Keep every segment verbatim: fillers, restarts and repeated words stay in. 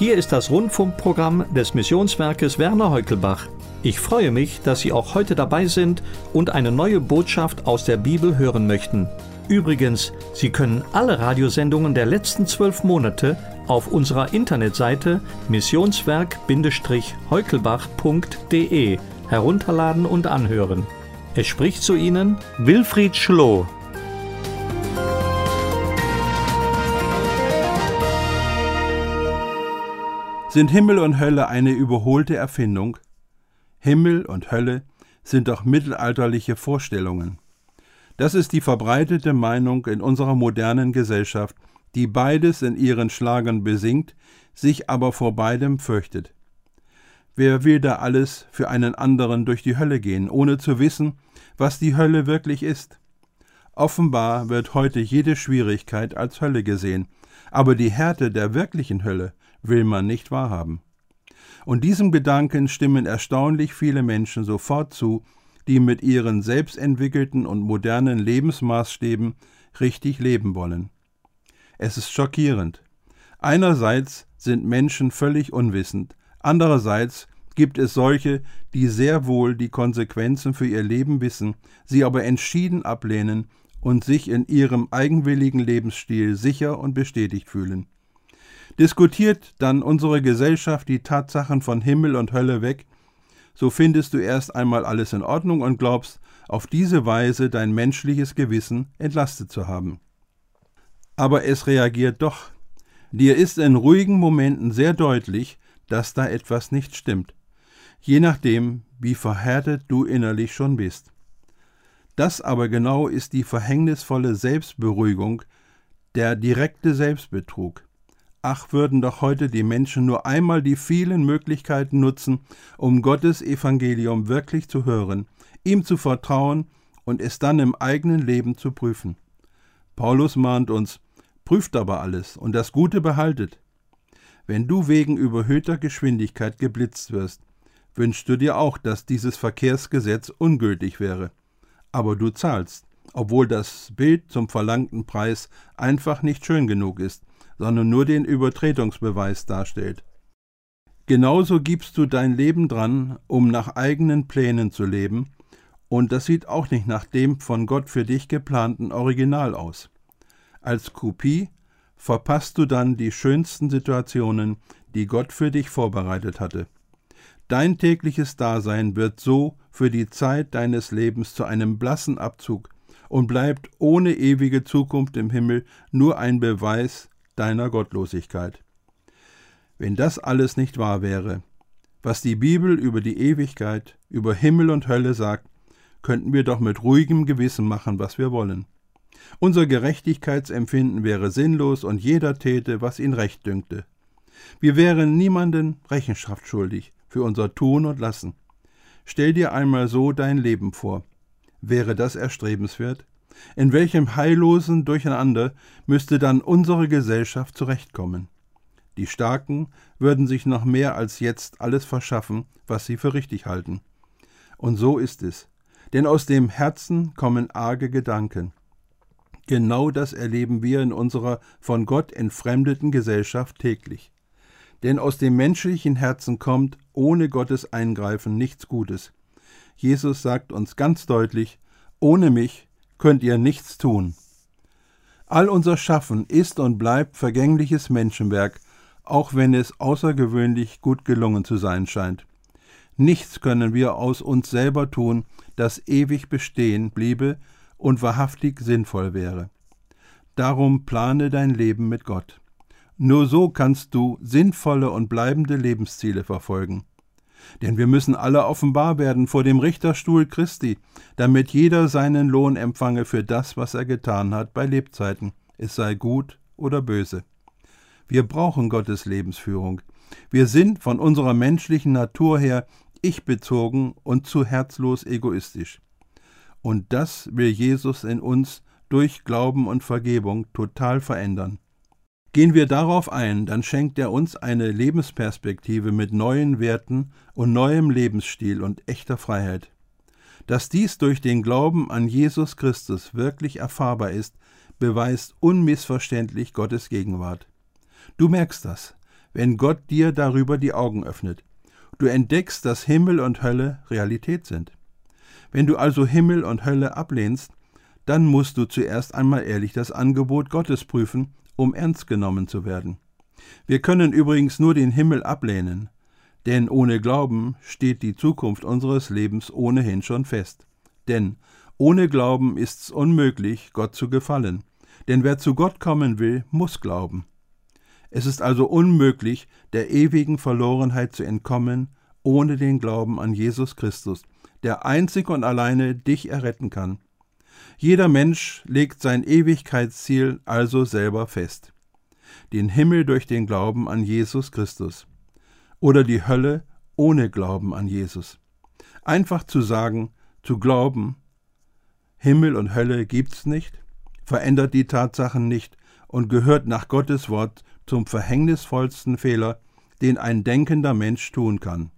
Hier ist das Rundfunkprogramm des Missionswerkes Werner Heukelbach. Ich freue mich, dass Sie auch heute dabei sind und eine neue Botschaft aus der Bibel hören möchten. Übrigens, Sie können alle Radiosendungen der letzten zwölf Monate auf unserer Internetseite missionswerk heukelbach punkt de herunterladen und anhören. Es spricht zu Ihnen Wilfried Schloh. Sind Himmel und Hölle eine überholte Erfindung? Himmel und Hölle sind doch mittelalterliche Vorstellungen. Das ist die verbreitete Meinung in unserer modernen Gesellschaft, die beides in ihren Schlagern besingt, sich aber vor beidem fürchtet. Wer will da alles für einen anderen durch die Hölle gehen, ohne zu wissen, was die Hölle wirklich ist? Offenbar wird heute jede Schwierigkeit als Hölle gesehen, aber die Härte der wirklichen Hölle will man nicht wahrhaben. Und diesem Gedanken stimmen erstaunlich viele Menschen sofort zu, die mit ihren selbstentwickelten und modernen Lebensmaßstäben richtig leben wollen. Es ist schockierend. Einerseits sind Menschen völlig unwissend, andererseits gibt es solche, die sehr wohl die Konsequenzen für ihr Leben wissen, sie aber entschieden ablehnen und sich in ihrem eigenwilligen Lebensstil sicher und bestätigt fühlen. Diskutiert dann unsere Gesellschaft die Tatsachen von Himmel und Hölle weg, so findest du erst einmal alles in Ordnung und glaubst, auf diese Weise dein menschliches Gewissen entlastet zu haben. Aber es reagiert doch. Dir ist in ruhigen Momenten sehr deutlich, dass da etwas nicht stimmt, je nachdem, wie verhärtet du innerlich schon bist. Das aber genau ist die verhängnisvolle Selbstberuhigung, der direkte Selbstbetrug. Ach, würden doch heute die Menschen nur einmal die vielen Möglichkeiten nutzen, um Gottes Evangelium wirklich zu hören, ihm zu vertrauen und es dann im eigenen Leben zu prüfen. Paulus mahnt uns, prüft aber alles und das Gute behaltet. Wenn du wegen überhöhter Geschwindigkeit geblitzt wirst, wünschst du dir auch, dass dieses Verkehrsgesetz ungültig wäre. Aber du zahlst, obwohl das Bild zum verlangten Preis einfach nicht schön genug ist, sondern nur den Übertretungsbeweis darstellt. Genauso gibst du dein Leben dran, um nach eigenen Plänen zu leben, und das sieht auch nicht nach dem von Gott für dich geplanten Original aus. Als Kopie verpasst du dann die schönsten Situationen, die Gott für dich vorbereitet hatte. Dein tägliches Dasein wird so für die Zeit deines Lebens zu einem blassen Abzug und bleibt ohne ewige Zukunft im Himmel nur ein Beweis deiner Gottlosigkeit. Wenn das alles nicht wahr wäre, was die Bibel über die Ewigkeit, über Himmel und Hölle sagt, könnten wir doch mit ruhigem Gewissen machen, was wir wollen. Unser Gerechtigkeitsempfinden wäre sinnlos und jeder täte, was ihn recht dünkte. Wir wären niemanden Rechenschaft schuldig für unser Tun und Lassen. Stell dir einmal so dein Leben vor. Wäre das erstrebenswert? In welchem heillosen Durcheinander müsste dann unsere Gesellschaft zurechtkommen? Die Starken würden sich noch mehr als jetzt alles verschaffen, was sie für richtig halten. Und so ist es. Denn aus dem Herzen kommen arge Gedanken. Genau das erleben wir in unserer von Gott entfremdeten Gesellschaft täglich. Denn aus dem menschlichen Herzen kommt ohne Gottes Eingreifen nichts Gutes. Jesus sagt uns ganz deutlich, ohne mich könnt ihr nichts tun. All unser Schaffen ist und bleibt vergängliches Menschenwerk, auch wenn es außergewöhnlich gut gelungen zu sein scheint. Nichts können wir aus uns selber tun, das ewig bestehen bliebe und wahrhaftig sinnvoll wäre. Darum plane dein Leben mit Gott. Nur so kannst du sinnvolle und bleibende Lebensziele verfolgen. Denn wir müssen alle offenbar werden vor dem Richterstuhl Christi, damit jeder seinen Lohn empfange für das, was er getan hat bei Lebzeiten, es sei gut oder böse. Wir brauchen Gottes Lebensführung. Wir sind von unserer menschlichen Natur her ich-bezogen und zu herzlos egoistisch. Und das will Jesus in uns durch Glauben und Vergebung total verändern. Gehen wir darauf ein, dann schenkt er uns eine Lebensperspektive mit neuen Werten und neuem Lebensstil und echter Freiheit. Dass dies durch den Glauben an Jesus Christus wirklich erfahrbar ist, beweist unmissverständlich Gottes Gegenwart. Du merkst das, wenn Gott dir darüber die Augen öffnet. Du entdeckst, dass Himmel und Hölle Realität sind. Wenn du also Himmel und Hölle ablehnst, dann musst du zuerst einmal ehrlich das Angebot Gottes prüfen, um ernst genommen zu werden. Wir können übrigens nur den Himmel ablehnen, denn ohne Glauben steht die Zukunft unseres Lebens ohnehin schon fest. Denn ohne Glauben ist es unmöglich, Gott zu gefallen, denn wer zu Gott kommen will, muss glauben. Es ist also unmöglich, der ewigen Verlorenheit zu entkommen, ohne den Glauben an Jesus Christus, der einzig und alleine dich erretten kann. Jeder Mensch legt sein Ewigkeitsziel also selber fest. Den Himmel durch den Glauben an Jesus Christus. Oder die Hölle ohne Glauben an Jesus. Einfach zu sagen, zu glauben, Himmel und Hölle gibt's nicht, verändert die Tatsachen nicht und gehört nach Gottes Wort zum verhängnisvollsten Fehler, den ein denkender Mensch tun kann.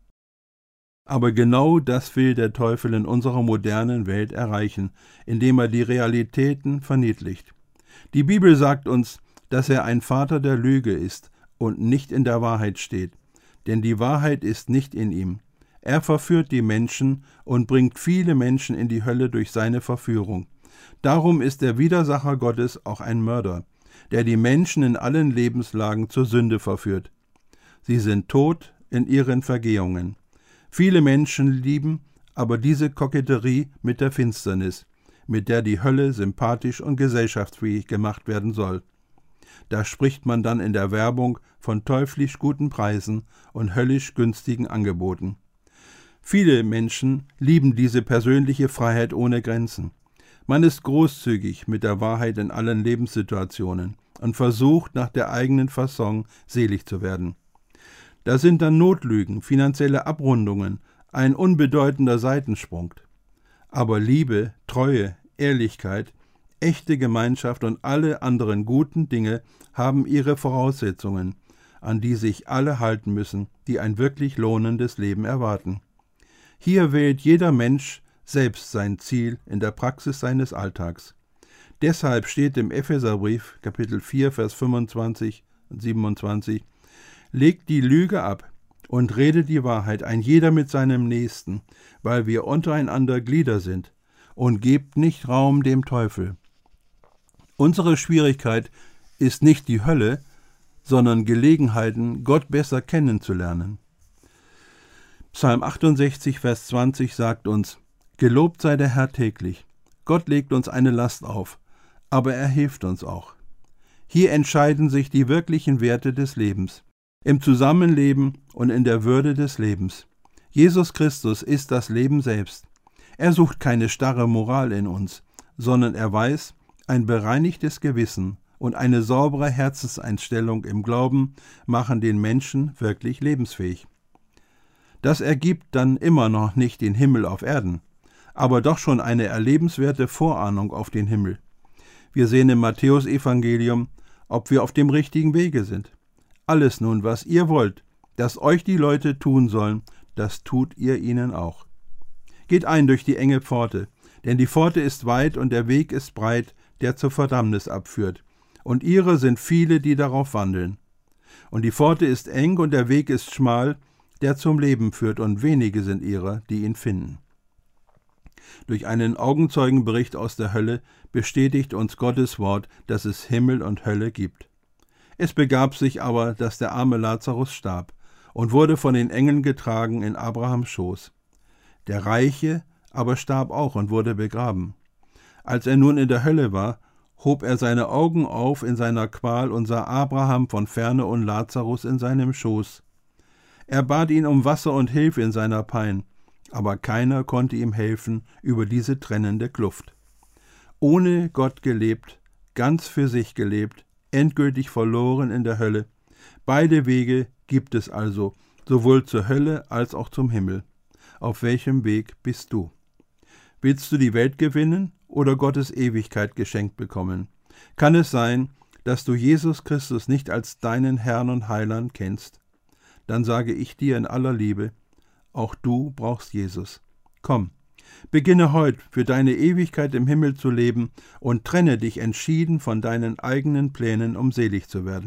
Aber genau das will der Teufel in unserer modernen Welt erreichen, indem er die Realitäten verniedlicht. Die Bibel sagt uns, dass er ein Vater der Lüge ist und nicht in der Wahrheit steht, denn die Wahrheit ist nicht in ihm. Er verführt die Menschen und bringt viele Menschen in die Hölle durch seine Verführung. Darum ist der Widersacher Gottes auch ein Mörder, der die Menschen in allen Lebenslagen zur Sünde verführt. Sie sind tot in ihren Vergehungen. Viele Menschen lieben aber diese Koketterie mit der Finsternis, mit der die Hölle sympathisch und gesellschaftsfähig gemacht werden soll. Da spricht man dann in der Werbung von teuflisch guten Preisen und höllisch günstigen Angeboten. Viele Menschen lieben diese persönliche Freiheit ohne Grenzen. Man ist großzügig mit der Wahrheit in allen Lebenssituationen und versucht nach der eigenen Fasson selig zu werden. Da sind dann Notlügen, finanzielle Abrundungen, ein unbedeutender Seitensprung. Aber Liebe, Treue, Ehrlichkeit, echte Gemeinschaft und alle anderen guten Dinge haben ihre Voraussetzungen, an die sich alle halten müssen, die ein wirklich lohnendes Leben erwarten. Hier wählt jeder Mensch selbst sein Ziel in der Praxis seines Alltags. Deshalb steht im Epheserbrief, Kapitel vier, Vers fünfundzwanzig und siebenundzwanzig, legt die Lüge ab und redet die Wahrheit, ein jeder mit seinem Nächsten, weil wir untereinander Glieder sind, und gebt nicht Raum dem Teufel. Unsere Schwierigkeit ist nicht die Hölle, sondern Gelegenheiten, Gott besser kennenzulernen. Psalm achtundsechzig, Vers zwanzig sagt uns, Gelobt sei der Herr täglich. Gott legt uns eine Last auf, aber er hilft uns auch. Hier entscheiden sich die wirklichen Werte des Lebens, im Zusammenleben und in der Würde des Lebens. Jesus Christus ist das Leben selbst. Er sucht keine starre Moral in uns, sondern er weiß, ein bereinigtes Gewissen und eine saubere Herzenseinstellung im Glauben machen den Menschen wirklich lebensfähig. Das ergibt dann immer noch nicht den Himmel auf Erden, aber doch schon eine erlebenswerte Vorahnung auf den Himmel. Wir sehen im Matthäusevangelium, ob wir auf dem richtigen Wege sind. Alles nun, was ihr wollt, dass euch die Leute tun sollen, das tut ihr ihnen auch. Geht ein durch die enge Pforte, denn die Pforte ist weit und der Weg ist breit, der zur Verdammnis abführt, und ihre sind viele, die darauf wandeln. Und die Pforte ist eng und der Weg ist schmal, der zum Leben führt, und wenige sind ihrer, die ihn finden. Durch einen Augenzeugenbericht aus der Hölle bestätigt uns Gottes Wort, dass es Himmel und Hölle gibt. Es begab sich aber, dass der arme Lazarus starb und wurde von den Engeln getragen in Abrahams Schoß. Der Reiche aber starb auch und wurde begraben. Als er nun in der Hölle war, hob er seine Augen auf in seiner Qual und sah Abraham von ferne und Lazarus in seinem Schoß. Er bat ihn um Wasser und Hilfe in seiner Pein, aber keiner konnte ihm helfen über diese trennende Kluft. Ohne Gott gelebt, ganz für sich gelebt, endgültig verloren in der Hölle. Beide Wege gibt es also, sowohl zur Hölle als auch zum Himmel. Auf welchem Weg bist du? Willst du die Welt gewinnen oder Gottes Ewigkeit geschenkt bekommen? Kann es sein, dass du Jesus Christus nicht als deinen Herrn und Heiland kennst? Dann sage ich dir in aller Liebe, auch du brauchst Jesus. Komm, beginne heute für deine Ewigkeit im Himmel zu leben und trenne dich entschieden von deinen eigenen Plänen, um selig zu werden.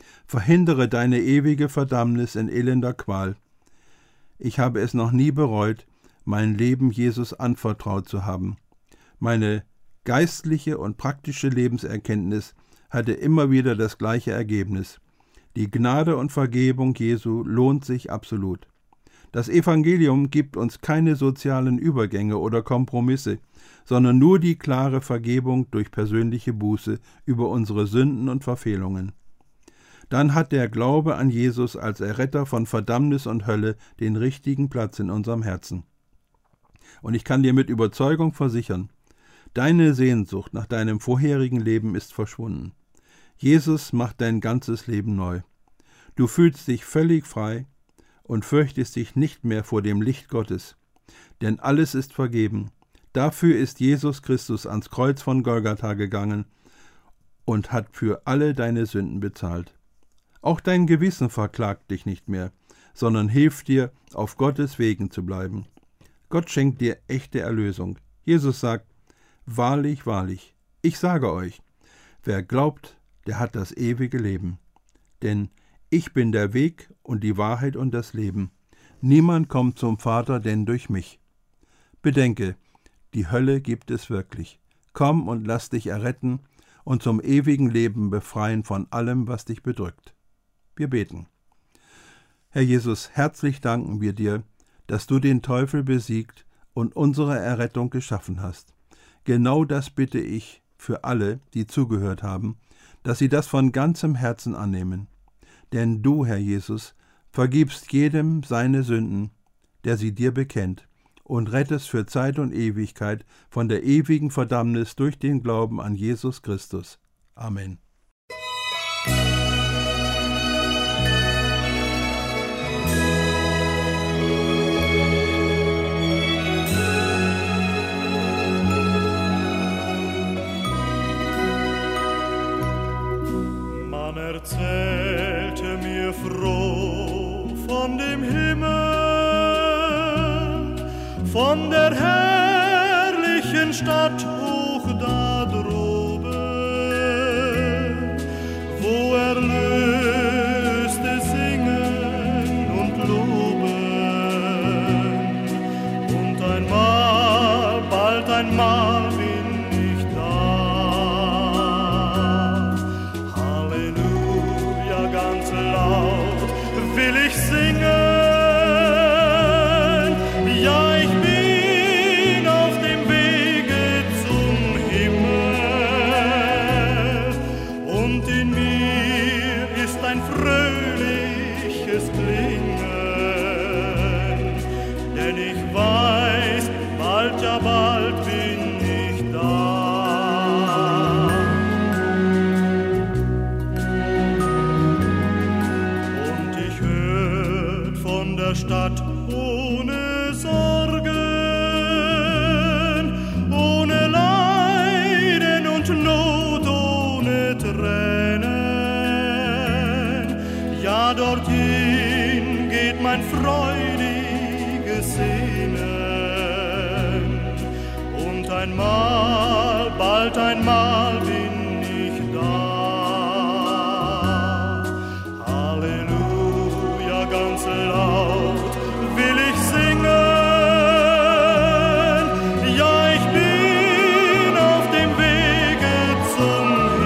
Verhindere deine ewige Verdammnis in elender Qual. Ich habe es noch nie bereut, mein Leben Jesus anvertraut zu haben. Meine geistliche und praktische Lebenserkenntnis hatte immer wieder das gleiche Ergebnis. Die Gnade und Vergebung Jesu lohnt sich absolut. Das Evangelium gibt uns keine sozialen Übergänge oder Kompromisse, sondern nur die klare Vergebung durch persönliche Buße über unsere Sünden und Verfehlungen. Dann hat der Glaube an Jesus als Erretter von Verdammnis und Hölle den richtigen Platz in unserem Herzen. Und ich kann dir mit Überzeugung versichern, deine Sehnsucht nach deinem vorherigen Leben ist verschwunden. Jesus macht dein ganzes Leben neu. Du fühlst dich völlig frei und fürchtest dich nicht mehr vor dem Licht Gottes, denn alles ist vergeben. Dafür ist Jesus Christus ans Kreuz von Golgatha gegangen und hat für alle deine Sünden bezahlt. Auch dein Gewissen verklagt dich nicht mehr, sondern hilft dir, auf Gottes Wegen zu bleiben. Gott schenkt dir echte Erlösung. Jesus sagt, wahrlich, wahrlich, ich sage euch, wer glaubt, der hat das ewige Leben. Denn ich bin der Weg und die Wahrheit und das Leben. Niemand kommt zum Vater, denn durch mich. Bedenke, die Hölle gibt es wirklich. Komm und lass dich erretten und zum ewigen Leben befreien von allem, was dich bedrückt. Wir beten. Herr Jesus, herzlich danken wir dir, dass du den Teufel besiegt und unsere Errettung geschaffen hast. Genau das bitte ich für alle, die zugehört haben, dass sie das von ganzem Herzen annehmen. Denn du, Herr Jesus, vergibst jedem seine Sünden, der sie dir bekennt, und rettest für Zeit und Ewigkeit von der ewigen Verdammnis durch den Glauben an Jesus Christus. Amen. Man erzählte mir froh von dem Himmel, von der herrlichen Stadt hoch da droben, wo Erlöste singen und loben. Und einmal, bald einmal bin ich da. Halleluja, ganz laut will ich singen. Stadt ohne Sorgen, ohne Leiden und Not, ohne Tränen. Ja, dorthin geht mein freudiges Sehnen. Und einmal, bald einmal bin ich da. Halleluja, ganz laut will ich singen, ja, ich bin auf dem Wege zum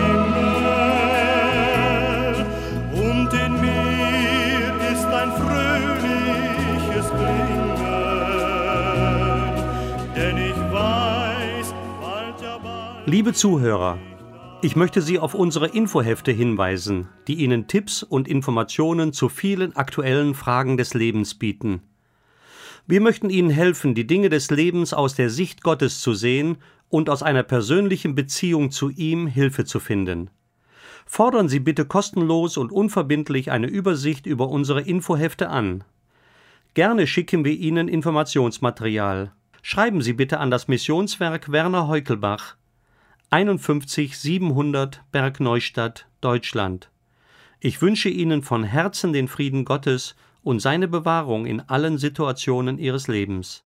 Himmel, und in mir ist ein fröhliches Klingen, denn ich weiß, bald ja bald... Liebe Zuhörer, ich möchte Sie auf unsere Infohefte hinweisen, die Ihnen Tipps und Informationen zu vielen aktuellen Fragen des Lebens bieten. Wir möchten Ihnen helfen, die Dinge des Lebens aus der Sicht Gottes zu sehen und aus einer persönlichen Beziehung zu ihm Hilfe zu finden. Fordern Sie bitte kostenlos und unverbindlich eine Übersicht über unsere Infohefte an. Gerne schicken wir Ihnen Informationsmaterial. Schreiben Sie bitte an das Missionswerk Werner Heukelbach, einundfünfzig siebenhundert Bergneustadt, Deutschland. Ich wünsche Ihnen von Herzen den Frieden Gottes und seine Bewahrung in allen Situationen Ihres Lebens.